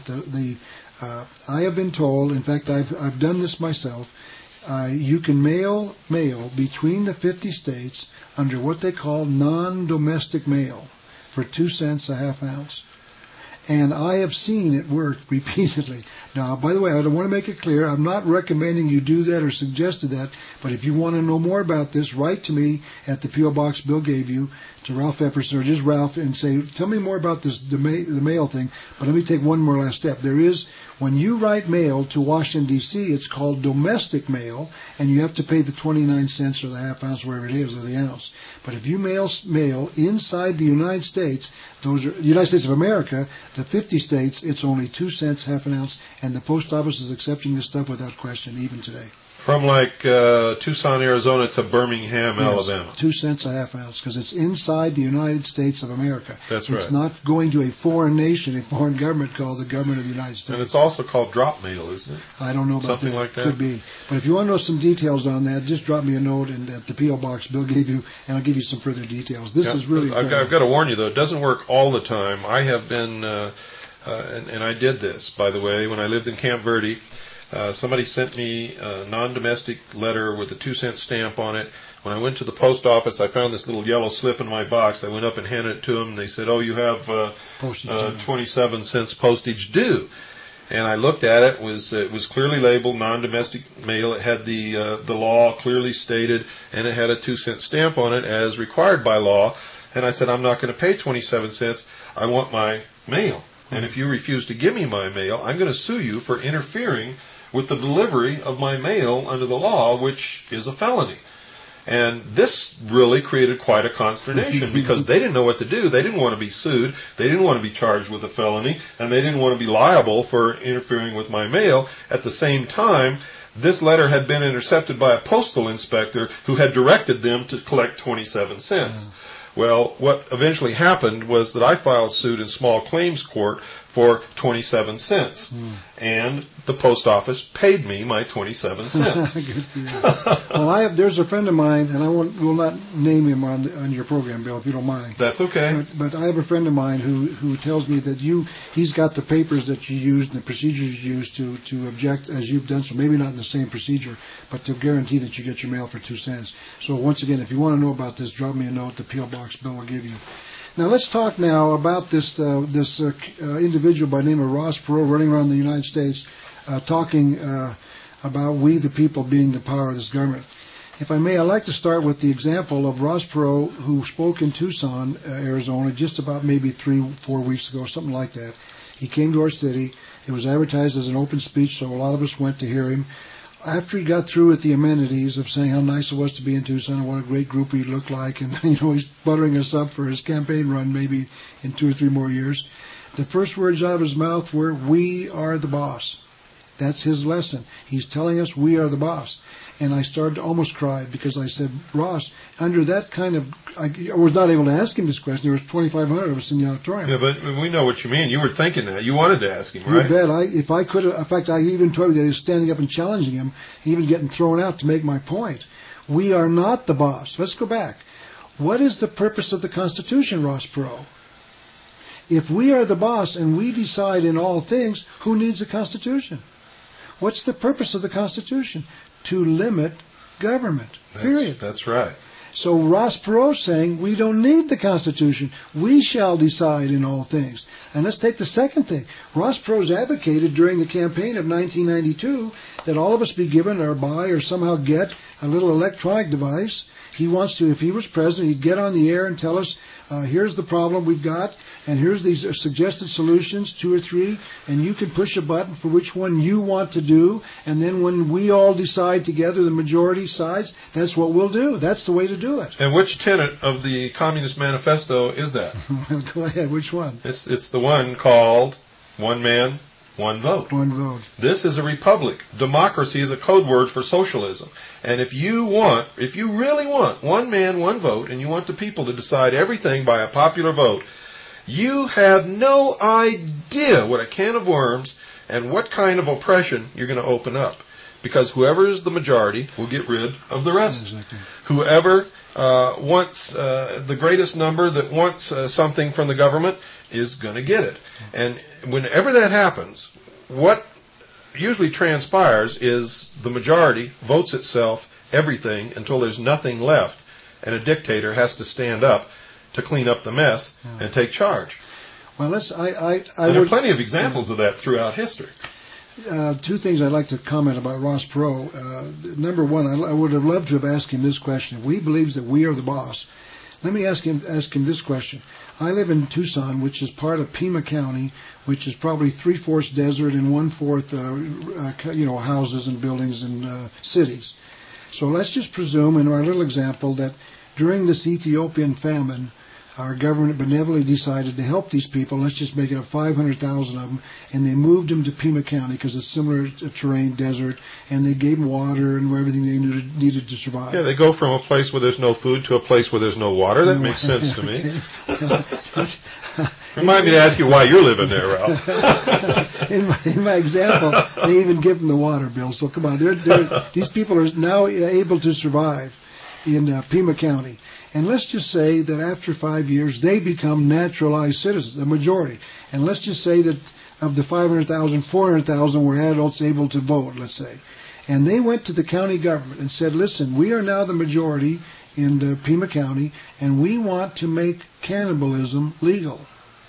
I have been told, in fact, I've done this myself, you can mail between the 50 states under what they call non-domestic mail for 2 cents a half ounce. And I have seen it work repeatedly. Now, by the way, I don't want to make it clear, I'm not recommending you do that or suggested that, but if you want to know more about this, write to me at the P.O. Box Bill gave you, to Ralph Epperson, or just Ralph, and say, tell me more about this the mail thing, but let me take one more last step. There is, when you write mail to Washington, D.C., it's called domestic mail, and you have to pay the 29 cents or the half ounce, wherever it is, or the ounce. But if you mail inside the United States, those are the United States of America, the 50 states, it's only 2 cents, half an ounce, and the post office is accepting this stuff without question, even today. From like Tucson, Arizona to Birmingham, Yes, Alabama. 2 cents a half ounce, because it's inside the United States of America. That's right. It's not going to a foreign nation, a foreign government called the government of the United States. And it's also called drop mail, isn't it? I don't know about Something that. like that? Could be. But if you want to know some details on that, just drop me a note and at the P.O. Box Bill gave you, and I'll give you some further details. This is really... I've got to warn you, though, it doesn't work all the time. I have been, and I did this, by the way, when I lived in Camp Verde. Somebody sent me a non-domestic letter with a 2-cent stamp on it. When I went to the post office, I found this little yellow slip in my box. I went up and handed it to them. They said, "Oh, you have 27 cents postage due." And I looked at it. It was clearly labeled non-domestic mail. It had the law clearly stated, and it had a 2-cent stamp on it as required by law. And I said, "I'm not going to pay 27 cents. I want my mail. And if you refuse to give me my mail, I'm going to sue you for interfering with the delivery of my mail under the law, which is a felony." And this really created quite a consternation because they didn't know what to do. They didn't want to be sued. They didn't want to be charged with a felony. And they didn't want to be liable for interfering with my mail. At the same time, this letter had been intercepted by a postal inspector who had directed them to collect 27 cents. Well, what eventually happened was that I filed suit in small claims court for 27 cents. And the post office paid me my 27 cents. Good for you. Well, there's a friend of mine, and I will not name him on your program, Bill, if you don't mind. That's okay. But I have a friend of mine who tells me that he's got the papers that you used and the procedures you used to object as you've done, so maybe not in the same procedure, but to guarantee that you get your mail for 2 cents. So once again, if you want to know about this, drop me a note. The P.O. Box Bill will give you. Now let's talk now about this individual by the name of Ross Perot running around the United States talking about we the people being the power of this government. If I may, I'd like to start with the example of Ross Perot, who spoke in Tucson, Arizona, just about maybe 3-4 weeks ago, something like that. He came to our city. It was advertised as an open speech, so a lot of us went to hear him. After he got through with the amenities of saying how nice it was to be in Tucson and what a great group he looked like, and he's buttering us up for his campaign run maybe in 2 or 3 more years, the first words out of his mouth were, "We are the boss." That's his lesson. He's telling us we are the boss. And I started to almost cry because I said, Ross, under that kind of... I was not able to ask him this question. There was 2,500 of us in the auditorium. Yeah, but we know what you mean. You were thinking that. You wanted to ask him, right? You bet. If I could have... In fact, I even told you that he was standing up and challenging him, even getting thrown out to make my point. We are not the boss. Let's go back. What is the purpose of the Constitution, Ross Perot? If we are the boss and we decide in all things, who needs a Constitution? What's the purpose of the Constitution? To limit government. Period. That's right. So Ross Perot's saying we don't need the Constitution. We shall decide in all things. And let's take the second thing. Ross Perot's advocated during the campaign of 1992 that all of us be given or buy or somehow get a little electronic device. He wants to, if he was president, he'd get on the air and tell us, here's the problem we've got, and here's these suggested solutions, 2 or 3, and you can push a button for which one you want to do, and then when we all decide together, the majority sides, that's what we'll do. That's the way to do it. And which tenet of the Communist Manifesto is that? Go ahead, which one? It's the one called One Man, One Vote. One vote. This is a republic. Democracy is a code word for socialism. And if you really want one man, one vote, and you want the people to decide everything by a popular vote, you have no idea what a can of worms and what kind of oppression you're going to open up. Because whoever is the majority will get rid of the rest. Exactly. Whoever wants the greatest number that wants something from the government is going to get it. And whenever that happens, what usually transpires is the majority votes itself everything until there's nothing left, and a dictator has to stand up to clean up the mess and take charge. Well, there are plenty of examples of that throughout history. 2 things I'd like to comment about Ross Perot. Number one, I would have loved to have asked him this question. If he believes that we are the boss, let me ask him this question. I live in Tucson, which is part of Pima County, which is probably 3/4 desert and 1/4, houses and buildings and cities. So let's just presume in our little example that during this Ethiopian famine, our government benevolently decided to help these people. Let's just make it up 500,000 of them, and they moved them to Pima County because it's similar to terrain, desert, and they gave them water and everything they needed to survive. Yeah, they go from a place where there's no food to a place where there's no water. That makes sense to me. Remind me to ask you why you're living there, Ralph. in my example, they even give them the water bill. So come on, these people are now able to survive in Pima County. And let's just say that after 5 years, they become naturalized citizens, the majority. And let's just say that of the 500,000, 400,000 were adults able to vote, let's say. And they went to the county government and said, listen, we are now the majority in Pima County, and we want to make cannibalism legal.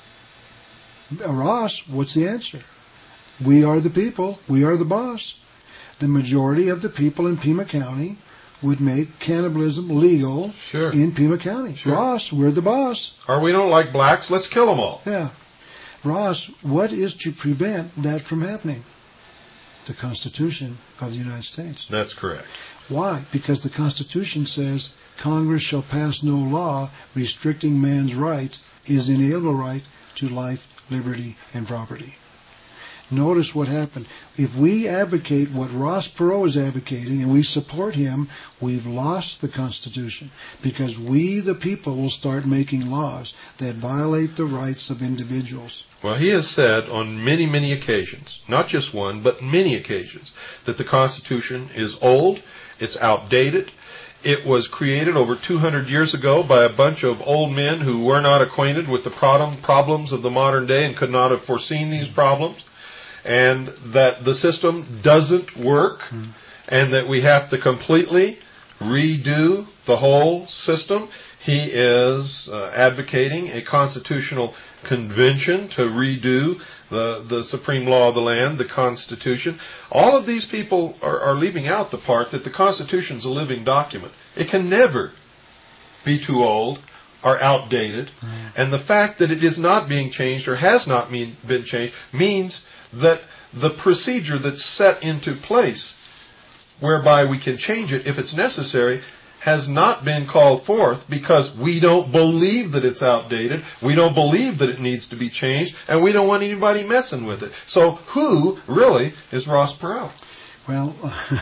Ross, what's the answer? We are the people. We are the boss. The majority of the people in Pima County would make cannibalism legal in Pima County. Sure. Ross, we're the boss. Or we don't like blacks, let's kill them all. Yeah. Ross, what is to prevent that from happening? The Constitution of the United States. That's correct. Why? Because the Constitution says Congress shall pass no law restricting man's right, his inalienable right to life, liberty, and property. Notice what happened. If we advocate what Ross Perot is advocating and we support him, we've lost the Constitution because we, the people, will start making laws that violate the rights of individuals. Well, he has said on many, many occasions, not just one, but many occasions, that the Constitution is old, it's outdated. It was created over 200 years ago by a bunch of old men who were not acquainted with the problems of the modern day and could not have foreseen these problems. And that the system doesn't work, and that we have to completely redo the whole system. He is advocating a constitutional convention to redo the supreme law of the land, the Constitution. All of these people are leaving out the part that the Constitution is a living document. It can never be too old or outdated. And the fact that it is not being changed or has not been changed means that the procedure that's set into place whereby we can change it if it's necessary has not been called forth because we don't believe that it's outdated, we don't believe that it needs to be changed, and we don't want anybody messing with it. So who really is Ross Perot? Well,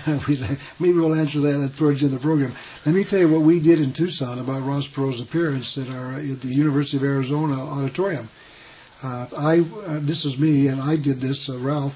maybe we'll answer that towards the end of the program. Let me tell you what we did in Tucson about Ross Perot's appearance at the University of Arizona auditorium. This is me, and I did this, Ralph.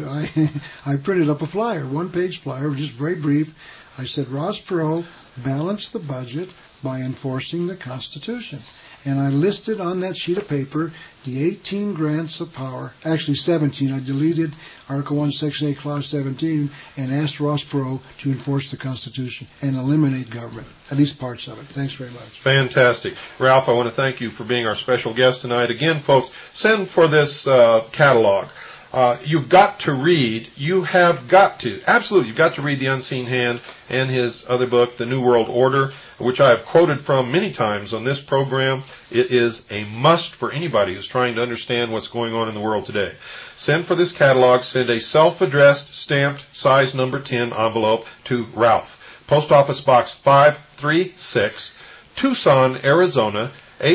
I printed up a flyer, one-page flyer, just very brief. I said, Ross Perot balanced the budget by enforcing the Constitution. And I listed on that sheet of paper the 18 grants of power, actually 17. I deleted Article 1, Section 8, Clause 17, and asked Ross Perot to enforce the Constitution and eliminate government, at least parts of it. Thanks very much. Fantastic. Ralph, I want to thank you for being our special guest tonight. Again, folks, send for this catalog. You've got to read, absolutely, you've got to read The Unseen Hand and his other book, The New World Order, which I have quoted from many times on this program. It is a must for anybody who's trying to understand what's going on in the world today. Send for this catalog, send a self-addressed, stamped, size number 10 envelope to Ralph. Post Office Box 536, Tucson, Arizona,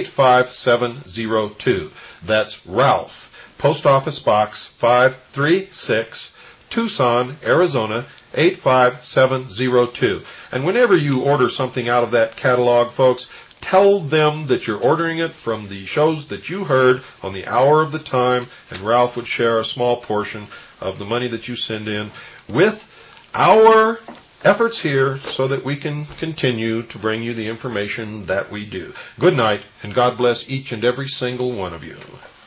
85702. That's Ralph. Post Office Box 536, Tucson, Arizona, 85702. And whenever you order something out of that catalog, folks, tell them that you're ordering it from the shows that you heard on the Hour of the Time, and Ralph would share a small portion of the money that you send in with our efforts here so that we can continue to bring you the information that we do. Good night, and God bless each and every single one of you.